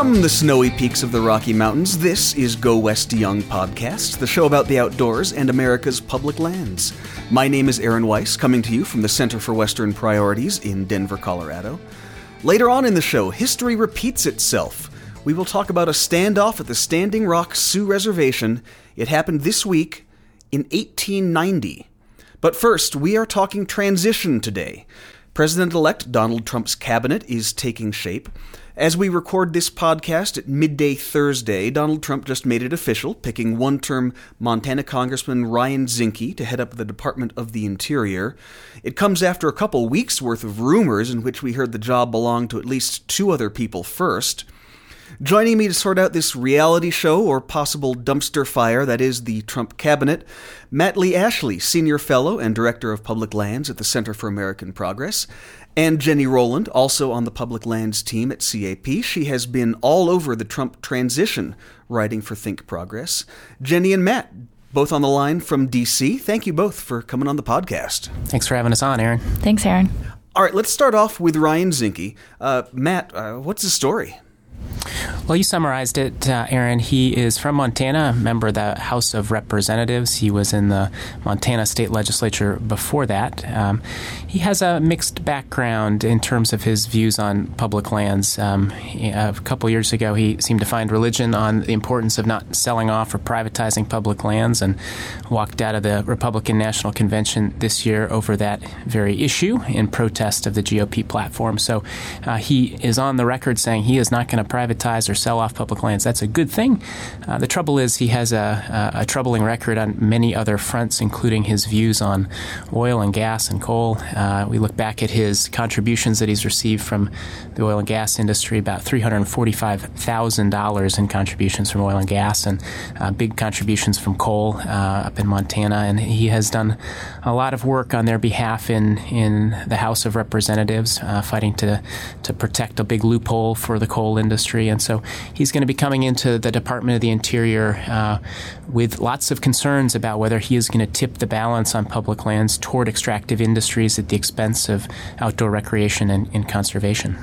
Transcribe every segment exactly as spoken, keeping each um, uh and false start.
From the snowy peaks of the Rocky Mountains, this is Go West Young Podcast, the show about the outdoors and America's public lands. My name is Aaron Weiss, coming to you from the Center for Western Priorities in Denver, Colorado. Later on in the show, history repeats itself. We will talk about a standoff at the Standing Rock Sioux Reservation. It happened this week in eighteen ninety. But first, we are talking transition today. President-elect Donald Trump's cabinet is taking shape. As we record this podcast at midday Thursday, Donald Trump just made it official, picking one-term Montana Congressman Ryan Zinke to head up the Department of the Interior. It comes after a couple weeks' worth of rumors in which we heard the job belonged to at least two other people first. Joining me to sort out this reality show or possible dumpster fire that is the Trump cabinet, Matt Lee Ashley, Senior Fellow and Director of Public Lands at the Center for American Progress, and Jenny Rowland, also on the Public Lands team at C A P. She has been all over the Trump transition, writing for Think Progress. Jenny and Matt, both on the line from D C. Thank you both for coming on the podcast. Thanks for having us on, Aaron. Thanks, Aaron. All right, let's start off with Ryan Zinke. Uh, Matt, uh, what's the story? Well, you summarized it, uh, Aaron. He is from Montana, a member of the House of Representatives. He was in the Montana State Legislature before that. Um, he has a mixed background in terms of his views on public lands. Um, a couple years ago, he seemed to find religion on the importance of not selling off or privatizing public lands and walked out of the Republican National Convention this year over that very issue in protest of the G O P platform. So uh, he is on the record saying he is not going to privatize or sell off public lands. That's a good thing. Uh, the trouble is he has a, a, a troubling record on many other fronts, including his views on oil and gas and coal. Uh, we look back at his contributions that he's received from the oil and gas industry, about three hundred forty-five thousand dollars in contributions from oil and gas, and uh, big contributions from coal uh, up in Montana. And he has done a lot of work on their behalf in, in the House of Representatives, uh, fighting to, to protect a big loophole for the coal industry. And so he's going to be coming into the Department of the Interior uh, with lots of concerns about whether he is going to tip the balance on public lands toward extractive industries at the expense of outdoor recreation and, and conservation.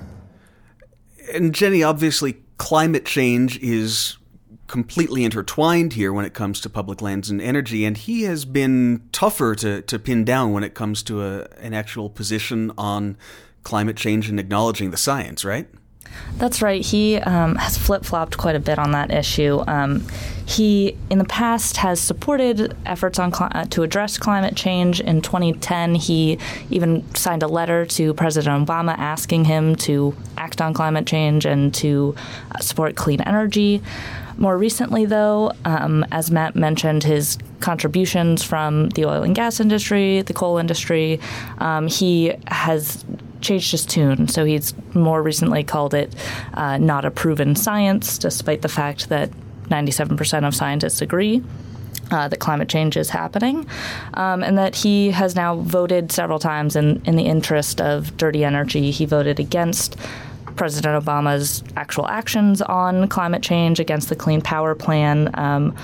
And Jenny, obviously climate change is completely intertwined here when it comes to public lands and energy, and he has been tougher to, to pin down when it comes to a, an actual position on climate change and acknowledging the science, right? That's right. He um, has flip-flopped quite a bit on that issue. Um, he, in the past, has supported efforts on cl- uh, to address climate change. In twenty ten, he even signed a letter to President Obama asking him to act on climate change and to uh, support clean energy. More recently, though, um, as Matt mentioned, his contributions from the oil and gas industry, the coal industry, um, he has changed his tune. So he's more recently called it uh, not a proven science, despite the fact that ninety-seven percent of scientists agree uh, that climate change is happening, um, and that he has now voted several times in, in the interest of dirty energy. He voted against President Obama's actual actions on climate change, against the Clean Power Plan, um,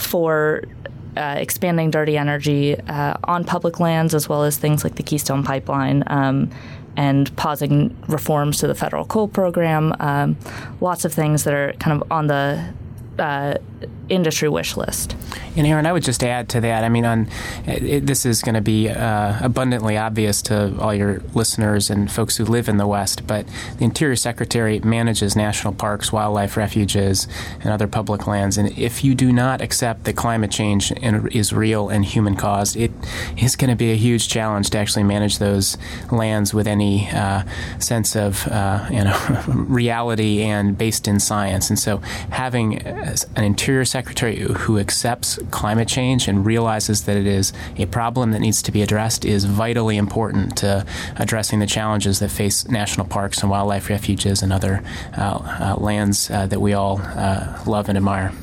for uh, expanding dirty energy uh, on public lands, as well as things like the Keystone Pipeline, um, and pausing reforms to the federal coal program. Um, lots of things that are kind of on the uh, industry wish list. And Aaron, I would just add to that, I mean, on it, this is going to be uh, abundantly obvious to all your listeners and folks who live in the West, but the Interior Secretary manages national parks, wildlife refuges, and other public lands. And if you do not accept that climate change is real and human-caused, it is going to be a huge challenge to actually manage those lands with any uh, sense of uh, you know reality and based in science. And so having an Interior Secretary who accepts climate change and realizes that it is a problem that needs to be addressed is vitally important to addressing the challenges that face national parks and wildlife refuges and other uh, uh, lands uh, that we all uh, love and admire.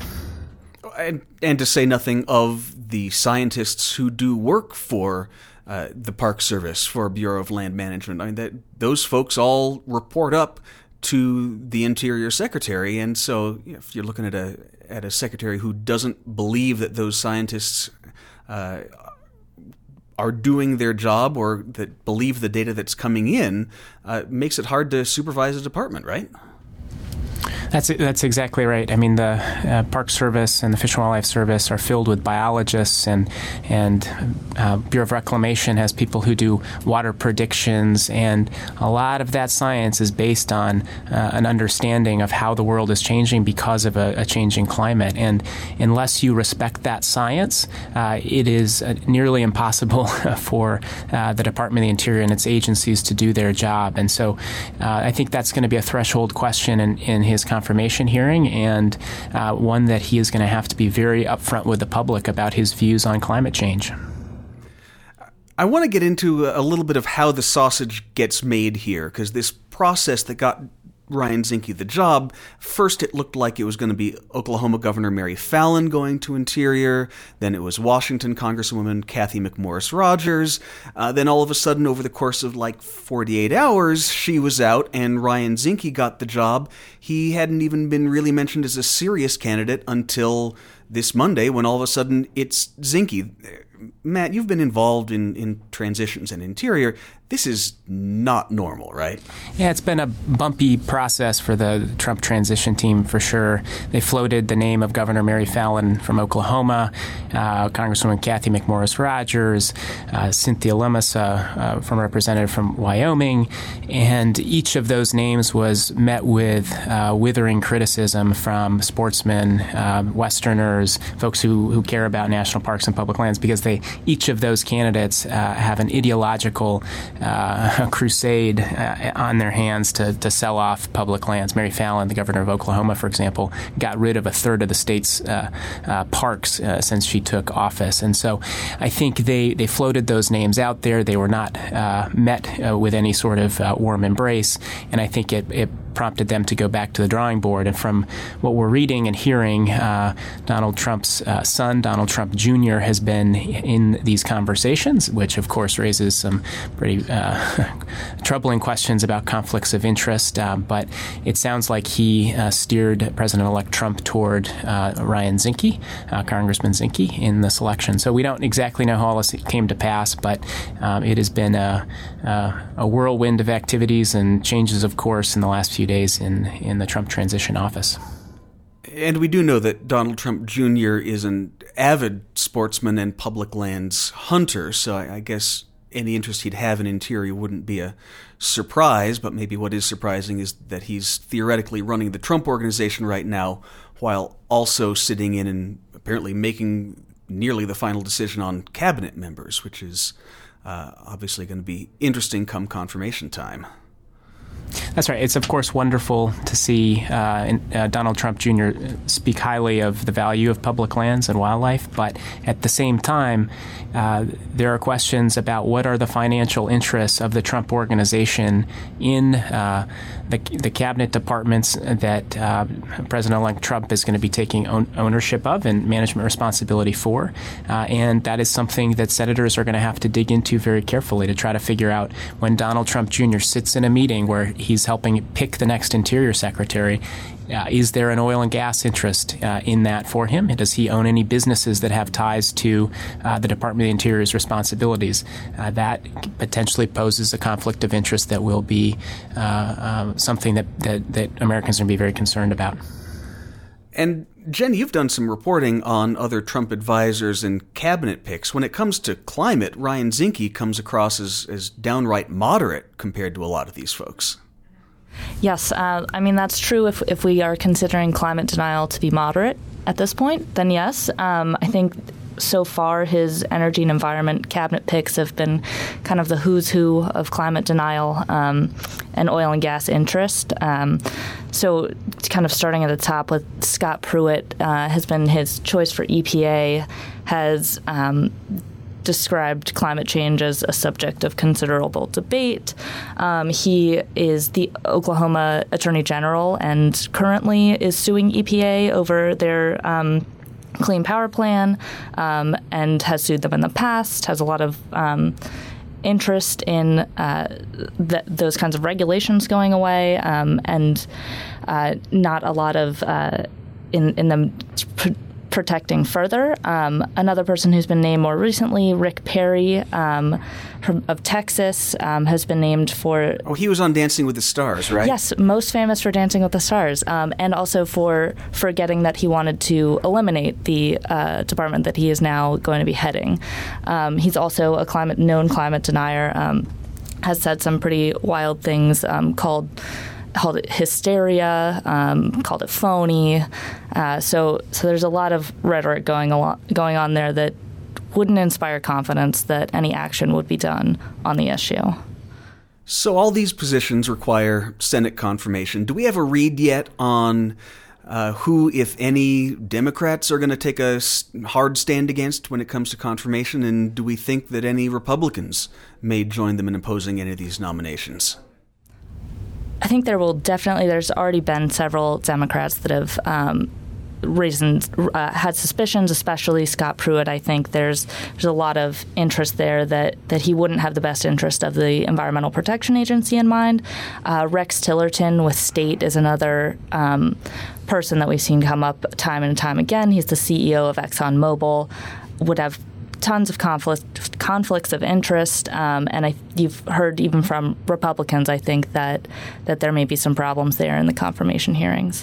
And, and to say nothing of the scientists who do work for uh, the Park Service, for Bureau of Land Management. I mean, that those folks all report up to the Interior Secretary, and so if you're looking at a at a secretary who doesn't believe that those scientists uh, are doing their job or that believe the data that's coming in, uh, makes it hard to supervise a department, right? That's that's exactly right. I mean, the uh, Park Service and the Fish and Wildlife Service are filled with biologists, and and uh, Bureau of Reclamation has people who do water predictions, and a lot of that science is based on uh, an understanding of how the world is changing because of a, a changing climate. And unless you respect that science, uh, it is uh, nearly impossible for uh, the Department of the Interior and its agencies to do their job. And so uh, I think that's going to be a threshold question in, in his confirmation hearing, and uh, one that he is going to have to be very upfront with the public about his views on climate change. I want to get into a little bit of how the sausage gets made here, because this process that got Ryan Zinke the job, first it looked like it was going to be Oklahoma Governor Mary Fallin going to Interior, then it was Washington Congresswoman Cathy McMorris Rodgers, uh, then all of a sudden over the course of like forty-eight hours, she was out and Ryan Zinke got the job. He hadn't even been really mentioned as a serious candidate until this Monday, when all of a sudden it's Zinke. Matt, you've been involved in, in transitions and Interior. This is not normal, right? Yeah, it's been a bumpy process for the Trump transition team, for sure. They floated the name of Governor Mary Fallin from Oklahoma, uh, Congresswoman Cathy McMorris Rodgers, uh, Cynthia Lummis, uh, uh, from Representative from Wyoming, and each of those names was met with uh, withering criticism from sportsmen, uh, Westerners, folks who, who care about national parks and public lands, because they each of those candidates uh, have an ideological Uh, a crusade uh, on their hands to, to sell off public lands. Mary Fallin, the governor of Oklahoma, for example, got rid of a third of the state's uh, uh, parks uh, since she took office. And so I think they, they floated those names out there. They were not uh, met uh, with any sort of uh, warm embrace. And I think it, it prompted them to go back to the drawing board. And from what we're reading and hearing, uh, Donald Trump's uh, son, Donald Trump Junior, has been in these conversations, which of course raises some pretty uh, troubling questions about conflicts of interest. Uh, but it sounds like he uh, steered President-elect Trump toward uh, Ryan Zinke, uh, Congressman Zinke, in this election. So we don't exactly know how all this came to pass, but um, it has been a, a, a whirlwind of activities and changes of course in the last few days in, in the Trump transition office. And we do know that Donald Trump Junior is an avid sportsman and public lands hunter, so I, I guess any interest he'd have in Interior wouldn't be a surprise, but maybe what is surprising is that he's theoretically running the Trump Organization right now, while also sitting in and apparently making nearly the final decision on cabinet members, which is uh, obviously going to be interesting come confirmation time. That's right. It's, of course, wonderful to see uh, in, uh, Donald Trump Junior speak highly of the value of public lands and wildlife, but at the same time, uh, there are questions about what are the financial interests of the Trump Organization in uh, the, the cabinet departments that uh, President-elect Trump is going to be taking own, ownership of and management responsibility for, uh, and that is something that senators are going to have to dig into very carefully to try to figure out when Donald Trump Junior sits in a meeting where he's helping pick the next Interior Secretary. Uh, is there an oil and gas interest uh, in that for him? Does he own any businesses that have ties to uh, the Department of the Interior's responsibilities? Uh, that potentially poses a conflict of interest that will be uh, uh, something that, that, that Americans are going to be very concerned about. And Jen, you've done some reporting on other Trump advisors and cabinet picks. When it comes to climate, Ryan Zinke comes across as, as downright moderate compared to a lot of these folks. Yes, uh, I mean, that's true if if we are considering climate denial to be moderate at this point, then yes. Um, I think so far his energy and environment cabinet picks have been kind of the who's who of climate denial um, and oil and gas interest. Um, so kind of starting at the top with Scott Pruitt uh, has been his choice for E P A, has um, described climate change as a subject of considerable debate. Um, he is the Oklahoma Attorney General and currently is suing E P A over their um, Clean Power Plan um, and has sued them in the past, has a lot of um, interest in uh, th- those kinds of regulations going away um, and uh, not a lot of uh, in, in them pr- protecting further. Um, another person who's been named more recently, Rick Perry um, from, of Texas, um, has been named for... Oh, he was on Dancing with the Stars, right? Yes, most famous for Dancing with the Stars, um, and also for forgetting that he wanted to eliminate the uh, department that he is now going to be heading. Um, he's also a climate known climate denier, um, has said some pretty wild things, um, called... called it hysteria, um, called it phony. Uh, so, so there's a lot of rhetoric going along, going on there that wouldn't inspire confidence that any action would be done on the issue. So all these positions require Senate confirmation. Do we have a read yet on uh, who, if any, Democrats are going to take a hard stand against when it comes to confirmation? And do we think that any Republicans may join them in opposing any of these nominations? I think there will definitely, there's already been several Democrats that have um, reasons, uh, had suspicions, especially Scott Pruitt. I think there's there's a lot of interest there that, that he wouldn't have the best interest of the Environmental Protection Agency in mind. Uh, Rex Tillerson with State is another um, person that we've seen come up time and time again. He's the C E O of ExxonMobil, would have tons of conflict, conflicts of interest, um, and I, you've heard even from Republicans, I think, that that there may be some problems there in the confirmation hearings.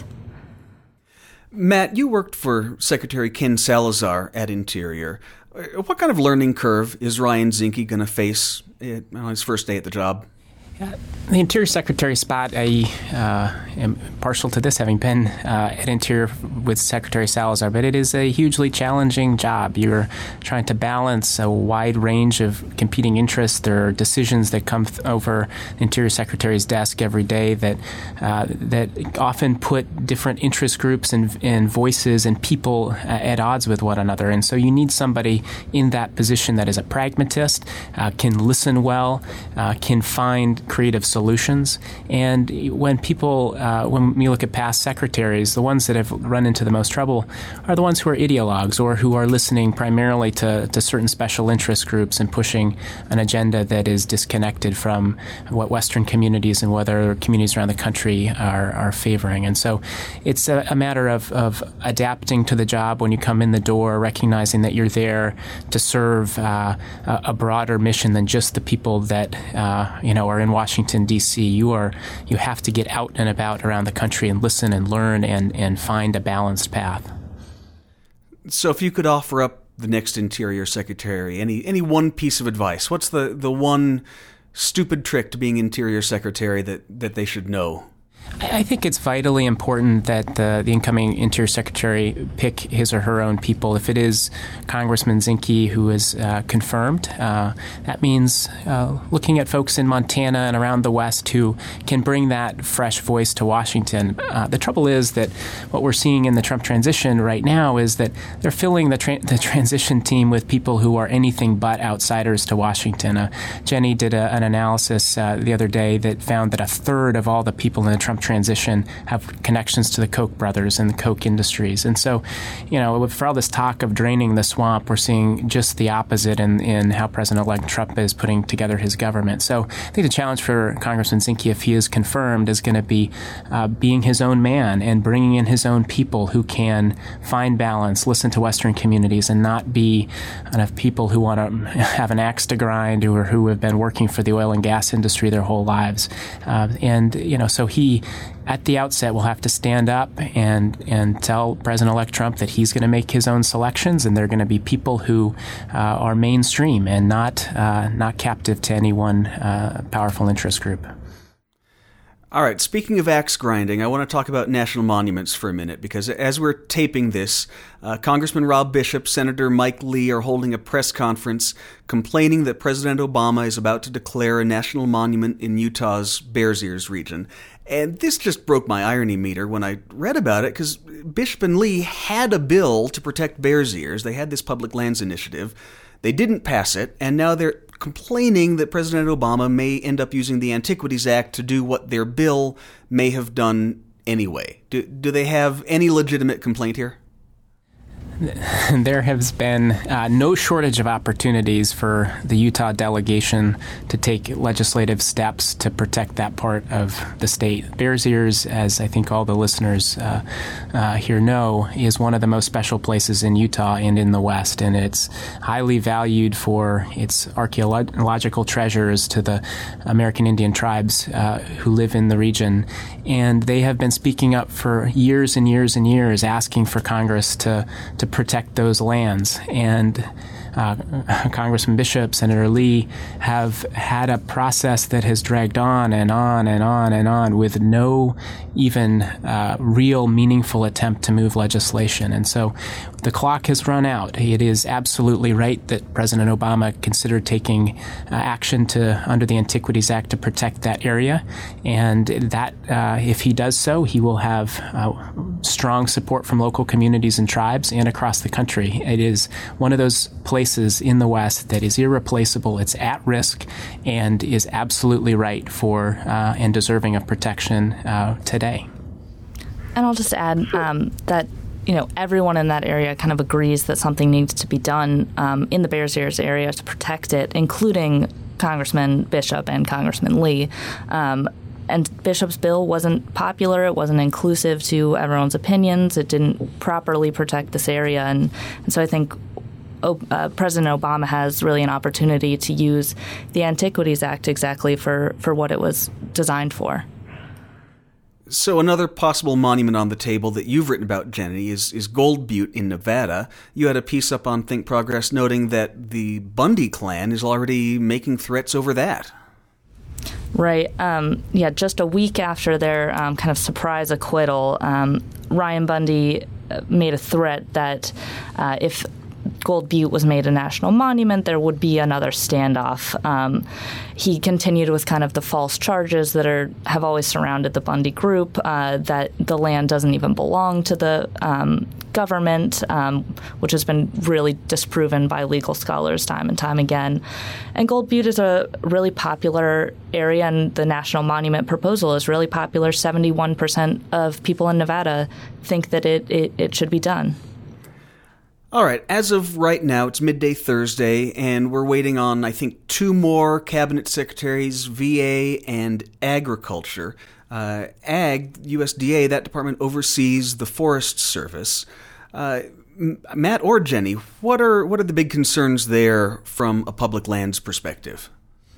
Matt, you worked for Secretary Ken Salazar at Interior. What kind of learning curve is Ryan Zinke going to face on his first day at the job? Uh, the Interior Secretary spot, I uh, am partial to this, having been uh, at Interior with Secretary Salazar, but it is a hugely challenging job. You're trying to balance a wide range of competing interests. There are decisions that come th- over the Interior Secretary's desk every day that uh, that often put different interest groups and, and voices and people uh, at odds with one another. And so you need somebody in that position that is a pragmatist, uh, can listen well, uh, can find creative solutions. And when people, uh, when we look at past secretaries, the ones that have run into the most trouble are the ones who are ideologues or who are listening primarily to, to certain special interest groups and pushing an agenda that is disconnected from what Western communities and what other communities around the country are, are favoring. And so it's a, a matter of, of adapting to the job when you come in the door, recognizing that you're there to serve uh, a, a broader mission than just the people that uh, you know are in Washington, D C. You are you have to get out and about around the country and listen and learn and, and find a balanced path. So if you could offer up the next Interior Secretary any any one piece of advice, what's the, the one stupid trick to being Interior Secretary that, that they should know? I think it's vitally important that the, the incoming Interior Secretary pick his or her own people. If it is Congressman Zinke who is uh, confirmed, uh, that means uh, looking at folks in Montana and around the West who can bring that fresh voice to Washington. Uh, the trouble is that what we're seeing in the Trump transition right now is that they're filling the, tra- the transition team with people who are anything but outsiders to Washington. Uh, Jenny did a, an analysis uh, the other day that found that a third of all the people in the Trump transition have connections to the Koch brothers and the Koch industries. And so, you know, for all this talk of draining the swamp, we're seeing just the opposite in, in how President-elect Trump is putting together his government. So I think the challenge for Congressman Zinke, if he is confirmed, is going to be uh, being his own man and bringing in his own people who can find balance, listen to Western communities, and not be enough people who want to have an axe to grind or who have been working for the oil and gas industry their whole lives. Uh, and, you know, so he at the outset will have to stand up and and tell President-elect Trump that he's going to make his own selections, and they're going to be people who uh, are mainstream and not uh, not captive to any one uh, powerful interest group. All right, speaking of axe grinding, I want to talk about national monuments for a minute, because as we're taping this, uh, Congressman Rob Bishop, Senator Mike Lee are holding a press conference complaining that President Obama is about to declare a national monument in Utah's Bears Ears region. And this just broke my irony meter when I read about it, because Bishop and Lee had a bill to protect Bears Ears. They had this public lands initiative. They didn't pass it, and now they're complaining that President Obama may end up using the Antiquities Act to do what their bill may have done anyway. Do, do they have any legitimate complaint here? there has been uh, no shortage of opportunities for the Utah delegation to take legislative steps to protect that part of the state. Bears Ears, as I think all the listeners uh, uh, here know, is one of the most special places in Utah and in the West, and it's highly valued for its archaeological treasures to the American Indian tribes uh, who live in the region. And they have been speaking up for years and years and years, asking for Congress to, to protect those lands. And uh, Congressman Bishop, Senator Lee have had a process that has dragged on and on and on and on with no even uh, real meaningful attempt to move legislation. And so the clock has run out. It is absolutely right that President Obama considered taking uh, action to under the Antiquities Act to protect that area, and that uh, if he does so, he will have uh, strong support from local communities and tribes and across the country. It is one of those places in the West that is irreplaceable. It's at risk and is absolutely right for uh, and deserving of protection uh, today. And I'll just add um, that you know, everyone in that area kind of agrees that something needs to be done um, in the Bears Ears area to protect it, including Congressman Bishop and Congressman Lee. Um, and Bishop's bill wasn't popular. It wasn't inclusive to everyone's opinions. It didn't properly protect this area. And, and so I think uh, President Obama has really an opportunity to use the Antiquities Act exactly for, for what it was designed for. So another possible monument on the table that you've written about, Jenny, is, is Gold Butte in Nevada. You had a piece up on Think Progress noting that the Bundy clan is already making threats over that. Right. Um, yeah, just a week after their um, kind of surprise acquittal, um, Ryan Bundy made a threat that uh, if Gold Butte was made a national monument, there would be another standoff. Um, he continued with kind of the false charges that are have always surrounded the Bundy group, uh, that the land doesn't even belong to the um, government, um, which has been really disproven by legal scholars time and time again. And Gold Butte is a really popular area, and the national monument proposal is really popular. seventy-one percent of people in Nevada think that it, it, it should be done. All right, as of right now, it's midday Thursday, and we're waiting on, I think, two more cabinet secretaries, V A and Agriculture. Uh, Ag, U S D A, that department oversees the Forest Service. Uh, Matt or Jenny, what are what are the big concerns there from a public lands perspective?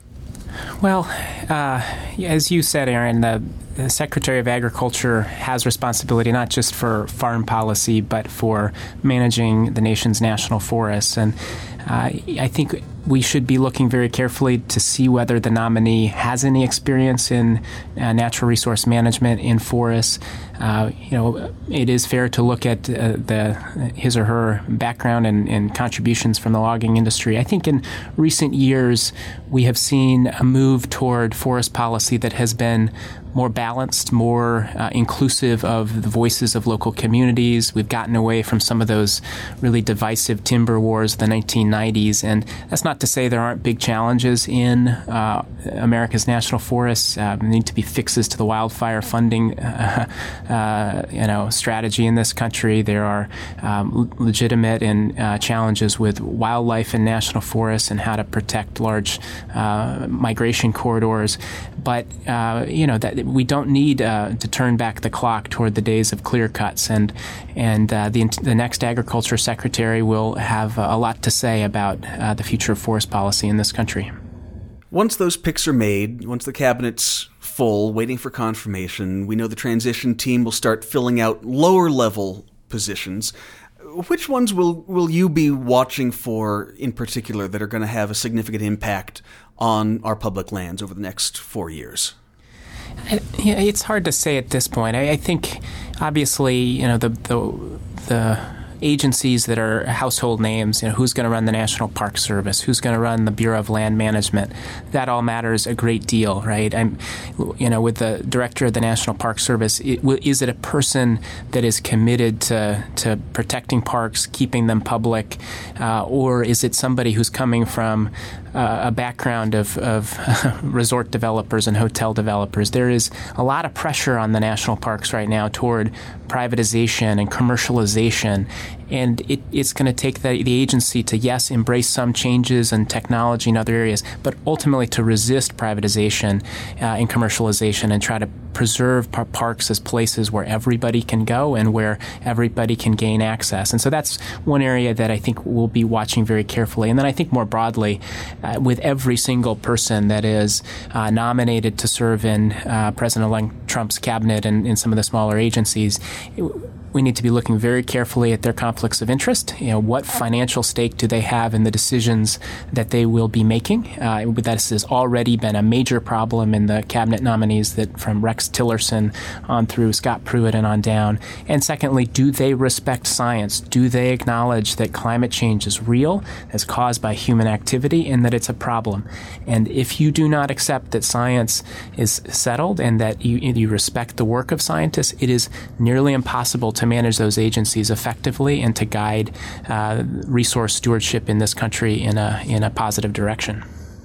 Well, uh, as you said, Aaron, the, the Secretary of Agriculture has responsibility not just for farm policy, but for managing the nation's national forests. And uh, I think we should be looking very carefully to see whether the nominee has any experience in uh, natural resource management in forests. Uh, you know, it is fair to look at uh, the his or her background and, and contributions from the logging industry. I think in recent years we have seen a move toward forest policy that has been more balanced, more uh, inclusive of the voices of local communities. We've gotten away from some of those really divisive timber wars of the nineteen nineties, and that's not to say there aren't big challenges in uh, America's national forests. Uh, there need to be fixes to the wildfire funding uh, uh, you know, strategy in this country. There are um, legitimate and uh, challenges with wildlife in national forests and how to protect large uh, migration corridors. But, uh, you know, that we don't need uh, to turn back the clock toward the days of clear cuts. And, and uh, the, the next Agriculture Secretary will have a lot to say about uh, the future of forest policy in this country. Once those picks are made, once the cabinet's full, waiting for confirmation, we know the transition team will start filling out lower-level positions. Which ones will, will you be watching for in particular that are going to have a significant impact on our public lands over the next four years? Yeah, it's hard to say at this point. I, I think, obviously, you know, the the, the agencies that are household names, you know, who's going to run the National Park Service, who's going to run the Bureau of Land Management, that all matters a great deal, right? I'm, you know, with the director of the National Park Service, it, is it a person that is committed to, to protecting parks, keeping them public, uh, or is it somebody who's coming from Uh, a background of, of resort developers and hotel developers? There is a lot of pressure on the national parks right now toward privatization and commercialization, and it, it's going to take the, the agency to, yes, embrace some changes in technology in other areas, but ultimately to resist privatization uh, and commercialization and try to preserve par- parks as places where everybody can go and where everybody can gain access. And so that's one area that I think we'll be watching very carefully. And then I think more broadly, uh, with every single person that is uh, nominated to serve in uh, President-elect Trump's cabinet and in some of the smaller agencies, it, we need to be looking very carefully at their conflicts of interest. You know, what financial stake do they have in the decisions that they will be making? Uh, this has already been a major problem in the cabinet nominees, that from Rex Tillerson on through Scott Pruitt and on down. And secondly, do they respect science? Do they acknowledge that climate change is real, is caused by human activity, and that it's a problem? And if you do not accept that science is settled and that you, you respect the work of scientists, it is nearly impossible to manage those agencies effectively and to guide uh, resource stewardship in this country in a in a positive direction.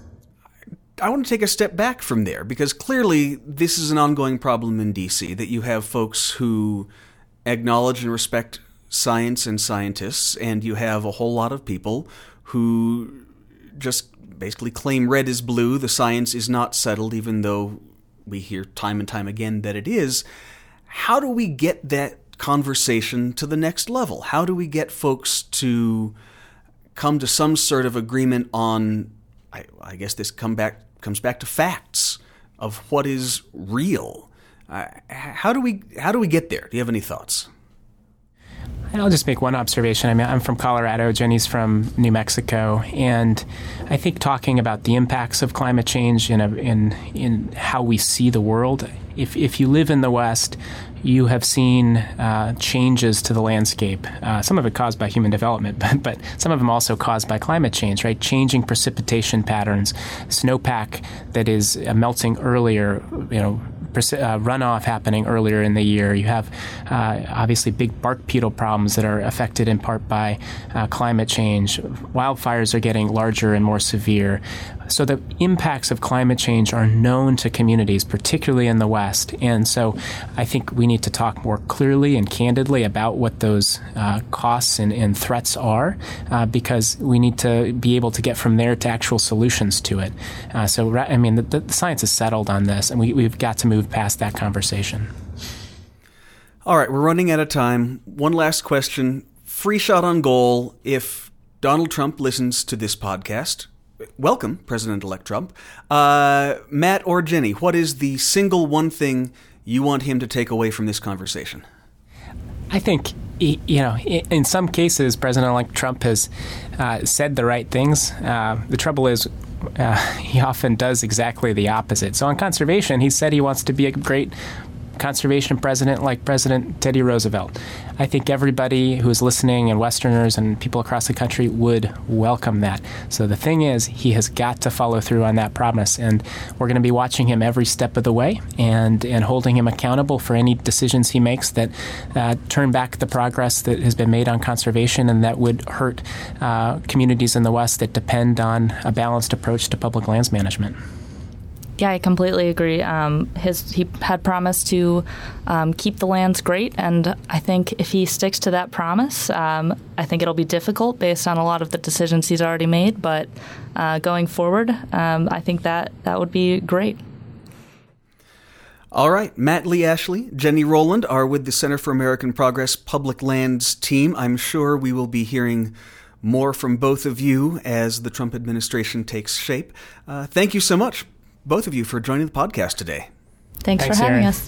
I want to take a step back from there, because clearly this is an ongoing problem in D C, that you have folks who acknowledge and respect science and scientists, and you have a whole lot of people who just basically claim red is blue, the science is not settled, even though we hear time and time again that it is. How do we get that conversation to the next level? How do we get folks to come to some sort of agreement on, I, I guess this come back comes back to facts of what is real? Uh, how do we how do we get there? Do you have any thoughts? And I'll just make one observation. I mean, I'm from Colorado, Jenny's from New Mexico, and I think talking about the impacts of climate change in a, in in how we see the world. If if you live in the West, you have seen uh, changes to the landscape. Uh, some of it caused by human development, but, but some of them also caused by climate change, right? Changing precipitation patterns, snowpack that is uh, melting earlier, you know, Uh, runoff happening earlier in the year. You have uh, obviously big bark beetle problems that are affected in part by uh, climate change. Wildfires are getting larger and more severe. So the impacts of climate change are known to communities, particularly in the West. And so I think we need to talk more clearly and candidly about what those uh, costs and, and threats are, uh, because we need to be able to get from there to actual solutions to it. Uh, so, I mean, the, the science is settled on this, and we, we've got to move past that conversation. All right, we're running out of time. One last question. Free shot on goal. If Donald Trump listens to this podcast, welcome, President-elect Trump. Uh, Matt or Jenny, what is the single one thing you want him to take away from this conversation? I think, you know, in some cases, President-elect Trump has uh, said the right things. Uh, the trouble is, uh, he often does exactly the opposite. So on conservation, he said he wants to be a great conservation president like President Teddy Roosevelt. I think everybody who is listening, and Westerners and people across the country, would welcome that. So the thing is, he has got to follow through on that promise, and we're going to be watching him every step of the way and, and holding him accountable for any decisions he makes that uh, turn back the progress that has been made on conservation and that would hurt uh, communities in the West that depend on a balanced approach to public lands management. Yeah, I completely agree. Um, his he had promised to um, keep the lands great, and I think if he sticks to that promise, um, I think it'll be difficult based on a lot of the decisions he's already made. But uh, going forward, um, I think that that would be great. All right, Matt Lee Ashley, Jenny Rowland are with the Center for American Progress Public Lands team. I'm sure we will be hearing more from both of you as the Trump administration takes shape. Uh, thank you so much, both of you, for joining the podcast today. Thanks, Thanks for having Aaron. us.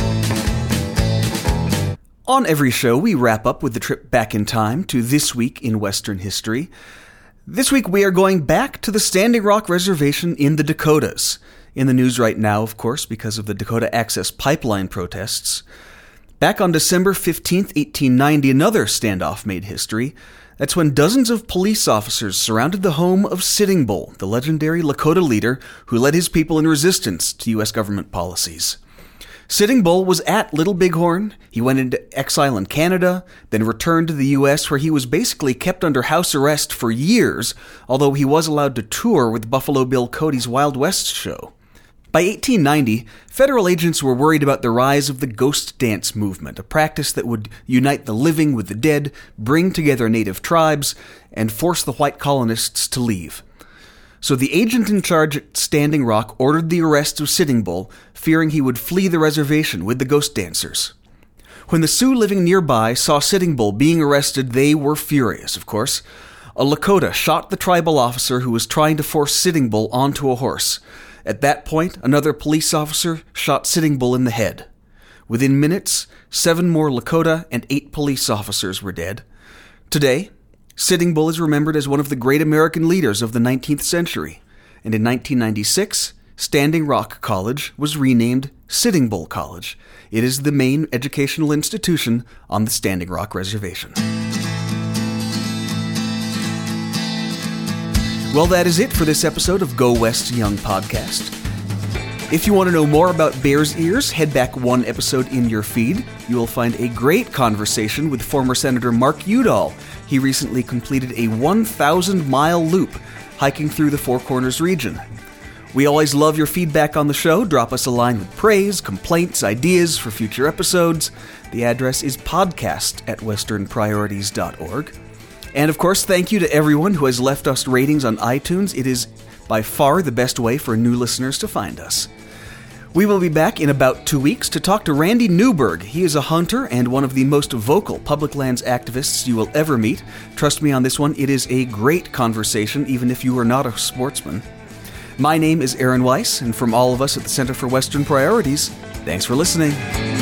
On every show, we wrap up with the trip back in time to This Week in Western History. This week, we are going back to the Standing Rock Reservation in the Dakotas. In the news right now, of course, because of the Dakota Access Pipeline protests. Back on December fifteenth, eighteen ninety, another standoff made history. That's when dozens of police officers surrounded the home of Sitting Bull, the legendary Lakota leader who led his people in resistance to U S government policies. Sitting Bull was at Little Bighorn. He went into exile in Canada, then returned to the U S, where he was basically kept under house arrest for years, although he was allowed to tour with Buffalo Bill Cody's Wild West show. By eighteen ninety, federal agents were worried about the rise of the ghost dance movement, a practice that would unite the living with the dead, bring together native tribes, and force the white colonists to leave. So the agent in charge at Standing Rock ordered the arrest of Sitting Bull, fearing he would flee the reservation with the ghost dancers. When the Sioux living nearby saw Sitting Bull being arrested, they were furious, of course. A Lakota shot the tribal officer who was trying to force Sitting Bull onto a horse. At that point, another police officer shot Sitting Bull in the head. Within minutes, seven more Lakota and eight police officers were dead. Today, Sitting Bull is remembered as one of the great American leaders of the nineteenth century, and in nineteen ninety-six, Standing Rock College was renamed Sitting Bull College. It is the main educational institution on the Standing Rock Reservation. Well, that is it for this episode of Go West Young Podcast. If you want to know more about Bears Ears, head back one episode in your feed. You will find a great conversation with former Senator Mark Udall. He recently completed a one thousand mile loop hiking through the Four Corners region. We always love your feedback on the show. Drop us a line with praise, complaints, ideas for future episodes. The address is podcast at western priorities dot org. And of course, thank you to everyone who has left us ratings on iTunes. It is by far the best way for new listeners to find us. We will be back in about two weeks to talk to Randy Newberg. He is a hunter and one of the most vocal public lands activists you will ever meet. Trust me on this one, it is a great conversation, even if you are not a sportsman. My name is Aaron Weiss, and from all of us at the Center for Western Priorities, thanks for listening.